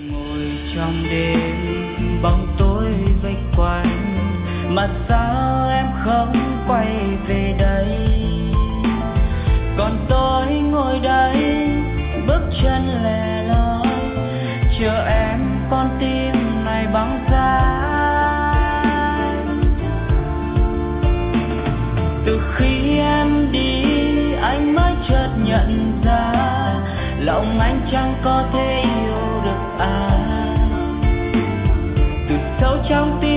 Ngồi trong đêm bóng tối vây quanh, mà sao em không quay về đây? Còn tôi ngồi đây bước chân lẻ loi, chờ em con tim này băng giá. Từ khi em đi anh mới chợt nhận ra, lòng anh chẳng có thể yêu được ai. Từ sâu trong tim